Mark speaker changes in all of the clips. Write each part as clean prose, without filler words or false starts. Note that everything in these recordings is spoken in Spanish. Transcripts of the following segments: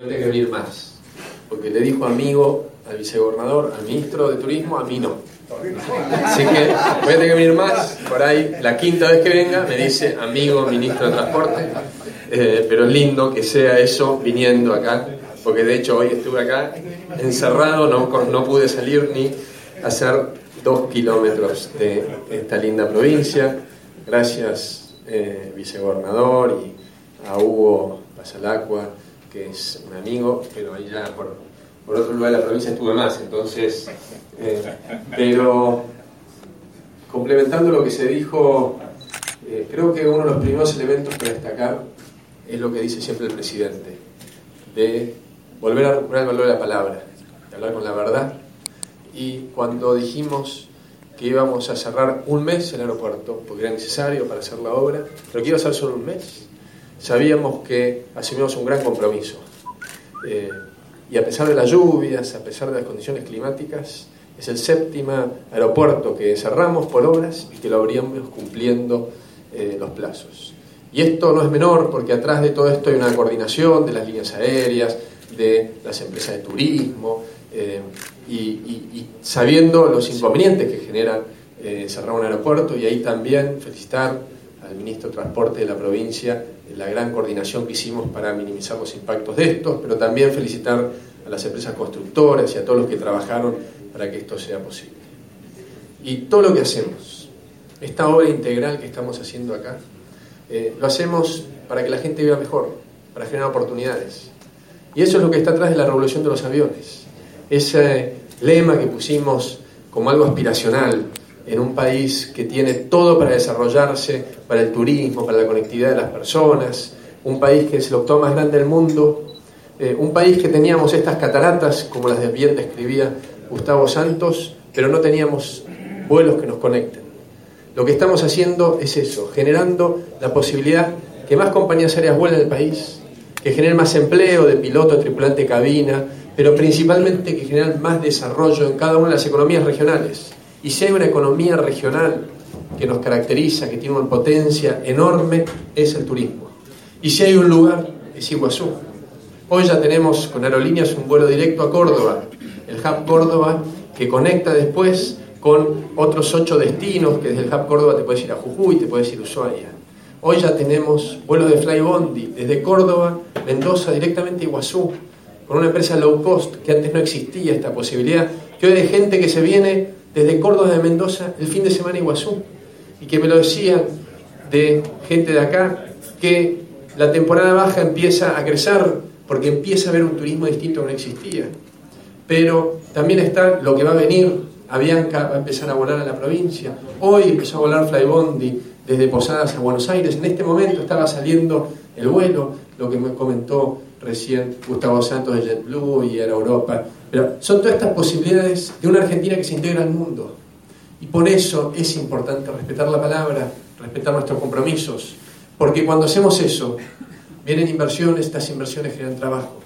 Speaker 1: Tiene que venir más, porque le dijo amigo al vicegobernador, al ministro de Turismo, a mí no. Así que voy a tener que venir más. Por ahí, la quinta vez que venga, me dice amigo ministro de Transporte. Pero es lindo que sea eso viniendo acá, porque de hecho hoy estuve acá encerrado, no pude salir ni hacer 2 kilómetros de esta linda provincia. Gracias, vicegobernador, y a Hugo Pasalacqua, que es un amigo, pero ahí ya por otro lugar de la provincia estuve más. Entonces, pero complementando lo que se dijo, creo que uno de los primeros elementos para destacar es lo que dice siempre el presidente, de volver a recuperar el valor de la palabra, de hablar con la verdad. Y cuando dijimos que íbamos a cerrar un mes el aeropuerto, porque era necesario para hacer la obra, pero que iba a ser solo un mes, sabíamos que asumimos un gran compromiso. Y a pesar de las lluvias, a pesar de las condiciones climáticas, es el 7º aeropuerto que cerramos por obras y que lo habríamos cumpliendo los plazos. Y esto no es menor, porque atrás de todo esto hay una coordinación de las líneas aéreas, de las empresas de turismo, y sabiendo los inconvenientes que genera cerrar un aeropuerto. Y ahí también felicitar al ministro de Transporte de la provincia la gran coordinación que hicimos para minimizar los impactos de estos, pero también felicitar a las empresas constructoras y a todos los que trabajaron para que esto sea posible. Y todo lo que hacemos, esta obra integral que estamos haciendo acá, lo hacemos para que la gente viva mejor, para generar oportunidades. Y eso es lo que está atrás de la revolución de los aviones. Ese lema que pusimos como algo aspiracional en un país que tiene todo para desarrollarse, para el turismo, para la conectividad de las personas, un país que es el octavo más grande del mundo, un país que teníamos estas cataratas, como las de bien describía Gustavo Santos, pero no teníamos vuelos que nos conecten. Lo que estamos haciendo es eso, generando la posibilidad que más compañías aéreas vuelen en el país, que generen más empleo de piloto, tripulante de cabina, pero principalmente que generen más desarrollo en cada una de las economías regionales. Y si hay una economía regional que nos caracteriza, que tiene una potencia enorme, es el turismo. Y si hay un lugar, es Iguazú. Hoy ya tenemos con aerolíneas un vuelo directo a Córdoba, el Hub Córdoba, que conecta después con otros 8 destinos, que desde el Hub Córdoba te puedes ir a Jujuy, te puedes ir a Ushuaia. Hoy ya tenemos vuelos de Flybondi desde Córdoba, Mendoza, directamente a Iguazú, con una empresa low cost, que antes no existía esta posibilidad, que hoy hay gente que se viene desde Córdoba de Mendoza el fin de semana a Iguazú, y que me lo decían de gente de acá, que la temporada baja empieza a crecer, porque empieza a haber un turismo distinto que no existía. Pero también está lo que va a venir. Avianca va a empezar a volar a la provincia. Hoy empezó a volar Flybondi desde Posadas a Buenos Aires. En este momento estaba saliendo el vuelo, lo que me comentó recién Gustavo Santos de JetBlue y Air Europa. Pero son todas estas posibilidades de una Argentina que se integra al mundo. Y por eso es importante respetar la palabra, respetar nuestros compromisos. Porque cuando hacemos eso, vienen inversiones, estas inversiones generan trabajo.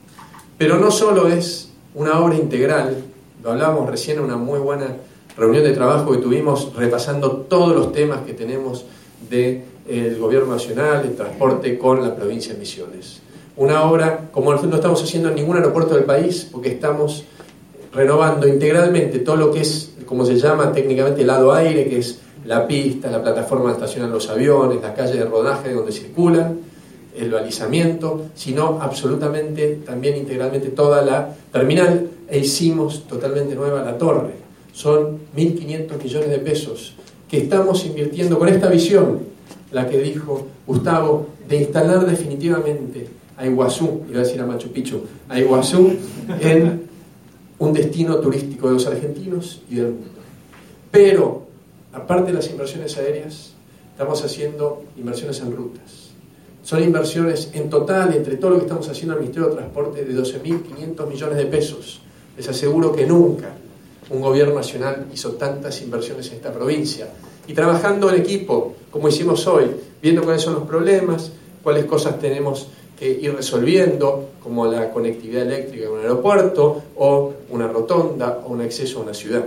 Speaker 1: Pero no solo es una obra integral, lo hablábamos recién en una muy buena reunión de trabajo que tuvimos repasando todos los temas que tenemos del gobierno nacional, el transporte con la provincia de Misiones. Una obra como no estamos haciendo en ningún aeropuerto del país, porque estamos renovando integralmente todo lo que es, como se llama técnicamente, el lado aire, que es la pista, la plataforma donde estacionan los aviones, las calles de rodaje donde circulan, el balizamiento, sino absolutamente, también integralmente toda la terminal, e hicimos totalmente nueva la torre. Son 1.500 millones de pesos que estamos invirtiendo con esta visión, la que dijo Gustavo, de instalar definitivamente a Iguazú, iba a decir a Machu Picchu, a Iguazú en un destino turístico de los argentinos y del mundo. Pero, aparte de las inversiones aéreas, estamos haciendo inversiones en rutas. Son inversiones en total, entre todo lo que estamos haciendo al Ministerio de Transporte, de 12.500 millones de pesos. Les aseguro que nunca un gobierno nacional hizo tantas inversiones en esta provincia. Y trabajando en equipo, como hicimos hoy, viendo cuáles son los problemas, cuáles cosas tenemos que ir resolviendo, como la conectividad eléctrica en un aeropuerto, o una rotonda, o un acceso a una ciudad.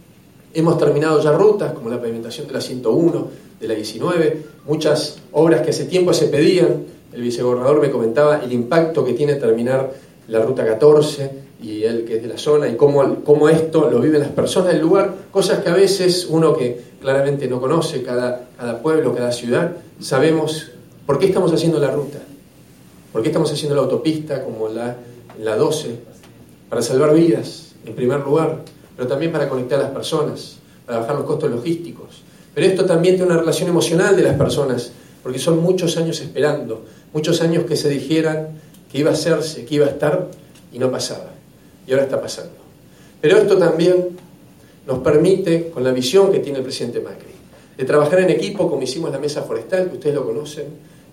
Speaker 1: Hemos terminado ya rutas, como la pavimentación de la 101, de la 19, muchas obras que hace tiempo se pedían, el vicegobernador me comentaba el impacto que tiene terminar la Ruta 14, y él que es de la zona, y cómo esto lo viven las personas del lugar, cosas que a veces uno que claramente no conoce cada pueblo, cada ciudad, sabemos por qué estamos haciendo la ruta, por qué estamos haciendo la autopista como la 12, para salvar vidas en primer lugar, pero también para conectar a las personas, para bajar los costos logísticos. Pero esto también tiene una relación emocional de las personas, porque son muchos años esperando, muchos años que se dijeran que iba a hacerse, que iba a estar, y no pasaba. Y ahora está pasando. Pero esto también nos permite, con la visión que tiene el presidente Macri, de trabajar en equipo, como hicimos la mesa forestal, que ustedes lo conocen,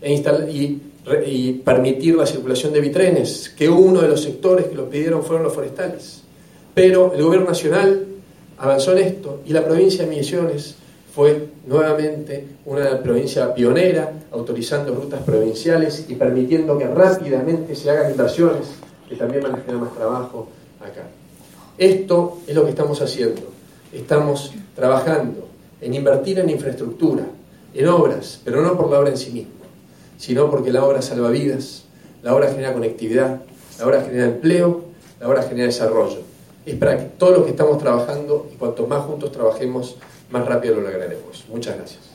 Speaker 1: y permitir la circulación de bitrenes, que uno de los sectores que lo pidieron fueron los forestales. Pero el gobierno nacional avanzó en esto, y la provincia de Misiones fue nuevamente una provincia pionera, autorizando rutas provinciales y permitiendo que rápidamente se hagan inversiones que también van a generar más trabajo acá. Esto es lo que estamos haciendo. Estamos trabajando en invertir en infraestructura, en obras, pero no por la obra en sí misma, sino porque la obra salva vidas, la obra genera conectividad, la obra genera empleo, la obra genera desarrollo. Es para que todo lo que estamos trabajando, y cuanto más juntos trabajemos, más rápido lo lograremos. Muchas gracias.